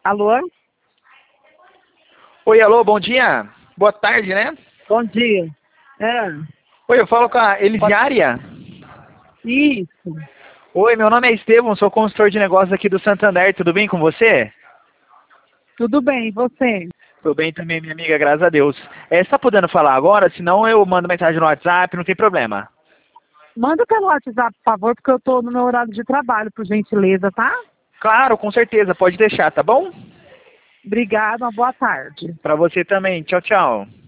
Alô? Oi, alô, bom dia. Boa tarde, né? Bom dia. É, Oi, eu falo com a Elisiária. isso. Oi, meu nome é Estevão, sou consultor de negócios aqui do Santander, tudo bem com você? Tudo bem, e você? Tudo bem também, minha amiga, graças a Deus. Você está podendo falar agora? Senão eu mando mensagem no WhatsApp, não tem problema. Manda pelo WhatsApp, por favor, porque eu tô no meu horário de trabalho, por gentileza, tá? Claro, com certeza, pode deixar, tá bom? Obrigada, uma boa tarde. Para você também, tchau, tchau.